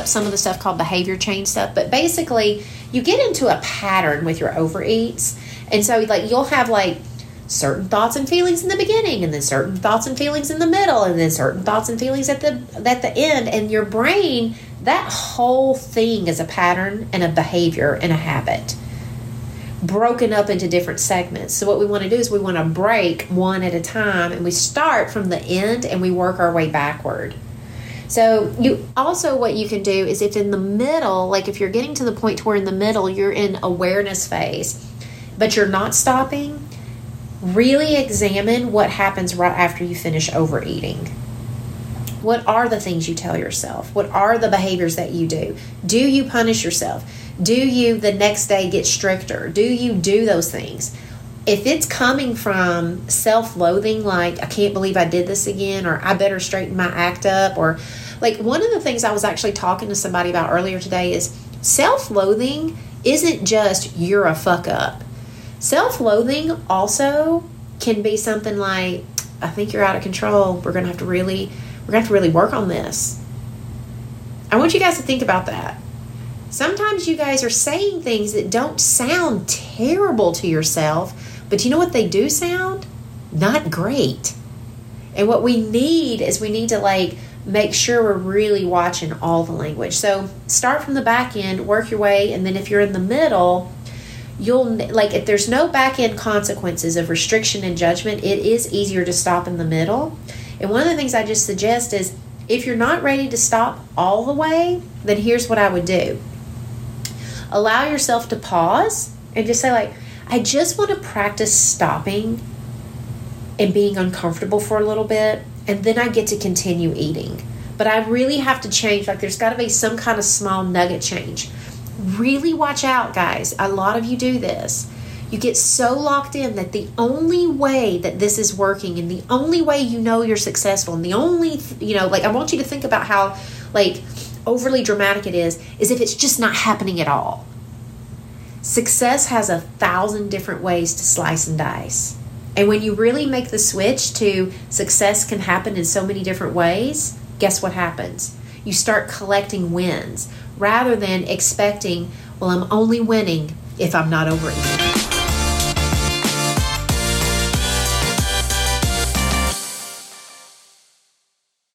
up some of the stuff called behavior change stuff, but basically you get into a pattern with your overeats. And so like you'll have like certain thoughts and feelings in the beginning, and then certain thoughts and feelings in the middle, and then certain thoughts and feelings at the end. And your brain, that whole thing is a pattern and a behavior and a habit broken up into different segments. So what we want to do is we want to break one at a time, and we start from the end and we work our way backward. So you also, what you can do is if in the middle, like if you're getting to the point to where in the middle you're in awareness phase, but you're not stopping, really examine what happens right after you finish overeating. What are the things you tell yourself? What are the behaviors that you do? Do you punish yourself? Do you the next day get stricter? Do you do those things? If it's coming from self-loathing, like I can't believe I did this again, or I better straighten my act up, or like one of the things I was actually talking to somebody about earlier today is self-loathing isn't just you're a fuck up. Self-loathing also can be something like, I think you're out of control. We're gonna have to really work on this. I want you guys to think about that. Sometimes you guys are saying things that don't sound terrible to yourself, but you know what they do sound? Not great. And what we need is we need to like make sure we're really watching all the language. So start from the back end, work your way, and then if you're in the middle, you'll like if there's no back end consequences of restriction and judgment, it is easier to stop in the middle. And one of the things I just suggest is if you're not ready to stop all the way, then here's what I would do. Allow yourself to pause and just say like, I just want to practice stopping and being uncomfortable for a little bit, and then I get to continue eating. But I really have to change. Like there's got to be some kind of small nugget change. Really watch out, guys. A lot of you do this. You get so locked in that the only way that this is working and the only way you know you're successful and the only, like I want you to think about how like overly dramatic it is if it's just not happening at all. Success has 1,000 different ways to slice and dice. And when you really make the switch to success can happen in so many different ways, guess what happens? You start collecting wins rather than expecting, well, I'm only winning if I'm not overeating.